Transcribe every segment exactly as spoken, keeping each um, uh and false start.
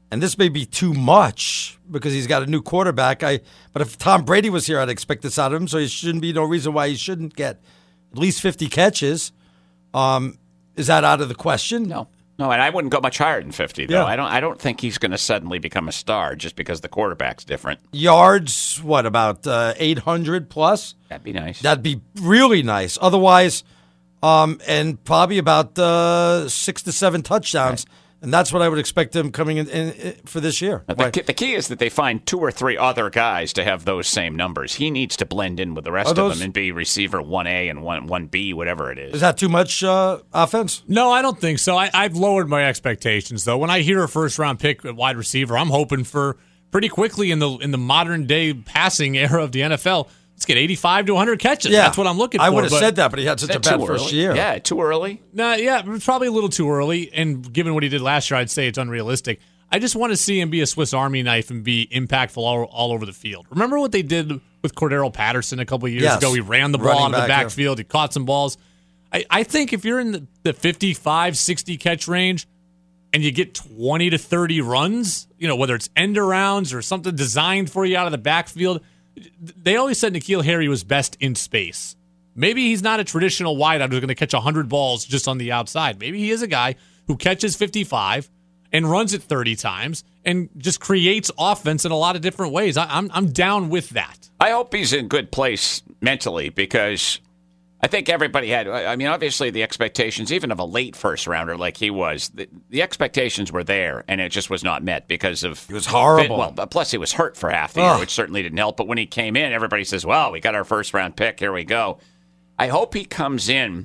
and this may be too much because he's got a new quarterback. I But if Tom Brady was here, I'd expect this out of him, so there shouldn't be no reason why he shouldn't get at least fifty catches. Um, is that out of the question? No. No, and I wouldn't go much higher than fifty, though. Yeah. I don't I don't think he's going to suddenly become a star just because the quarterback's different. Yards, what, about uh, eight hundred plus? That'd be nice. That'd be really nice. Otherwise, um, and probably about uh, six to seven touchdowns. Right. And that's what I would expect him coming in, in, in for this year. The, right. key, the key is that they find two or three other guys to have those same numbers. He needs to blend in with the rest those, of them and be receiver one A and one, 1B, whatever it is. Is that too much uh, offense? No, I don't think so. I, I've lowered my expectations, though. When I hear a first-round pick at wide receiver, I'm hoping for pretty quickly in the in the modern-day passing era of the N F L, let's get eighty-five to one hundred catches. Yeah. That's what I'm looking for. I would have said that, but he had such a bad first early? year. Yeah, too early. No, yeah, it's probably a little too early. And given what he did last year, I'd say it's unrealistic. I just want to see him be a Swiss Army knife and be impactful all, all over the field. Remember what they did with Cordero Patterson a couple of years yes. ago? He ran the ball Running out of the back, backfield. Yeah. He caught some balls. I, I think if you're in the, the fifty-five, sixty catch range and you get twenty to thirty runs, you know, whether it's end arounds or something designed for you out of the backfield, they always said N'Keal Harry was best in space. Maybe he's not a traditional wideout who's going to catch one hundred balls just on the outside. Maybe he is a guy who catches fifty-five and runs it thirty times and just creates offense in a lot of different ways. I, I'm I'm down with that. I hope he's in good place mentally because I think everybody had, I mean, obviously the expectations, even of a late first rounder like he was, the, the expectations were there and it just was not met because of... He was horrible. Well, plus he was hurt for half the Ugh. year, which certainly didn't help. But when he came in, everybody says, well, we got our first round pick, here we go. I hope he comes in,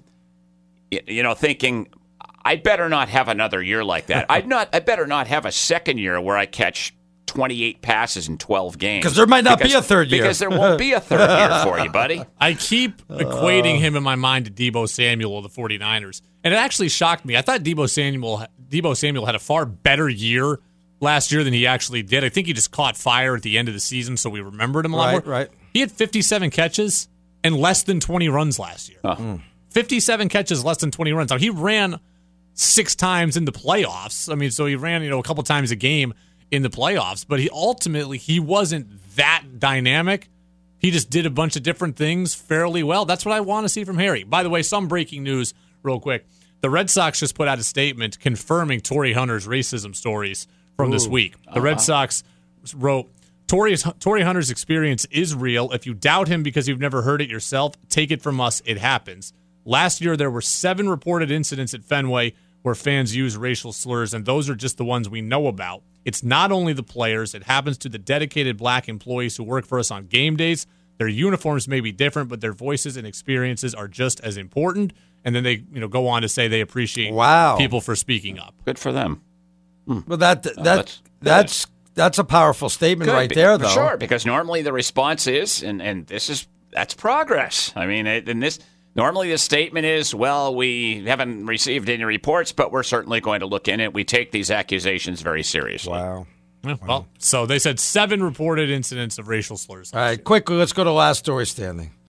you know, thinking, I better not have another year like that. I'd not. I better not have a second year where I catch twenty-eight passes in twelve games. Because there might not because, be a third year. Because there won't be a third year for you, buddy. I keep equating him in my mind to Deebo Samuel of the 49ers. And it actually shocked me. I thought Deebo Samuel, Deebo Samuel had a far better year last year than he actually did. I think he just caught fire at the end of the season, so we remembered him a lot right, more. Right. He had fifty-seven catches and less than twenty runs last year. Oh. Mm. fifty-seven catches, less than twenty runs. Now, he ran six times in the playoffs. I mean, so he ran, you know, a couple times a game in the playoffs, but he ultimately, he wasn't that dynamic. He just did a bunch of different things fairly well. That's what I want to see from Harry. By the way, some breaking news real quick. The Red Sox just put out a statement confirming Torrey Hunter's racism stories from Ooh. this week. The uh-huh. Red Sox wrote, Torrey, Torrey Hunter's experience is real. If you doubt him because you've never heard it yourself, take it from us, it happens. Last year, there were seven reported incidents at Fenway where fans use racial slurs, and those are just the ones we know about. It's not only the players. It happens to the dedicated black employees who work for us on game days. Their uniforms may be different, but their voices and experiences are just as important. And then they, you know, go on to say they appreciate wow. people for speaking up. Good for them. Hmm. Well, that that oh, that's that's that's a powerful statement Good, right be, there, though. Sure, because normally the response is, and, and this is that's progress. I mean, in this normally the statement is, well, we haven't received any reports, but we're certainly going to look in it. We take these accusations very seriously. Wow. Yeah, well, so they said seven reported incidents of racial slurs. All right, quickly, let's go to the last story standing.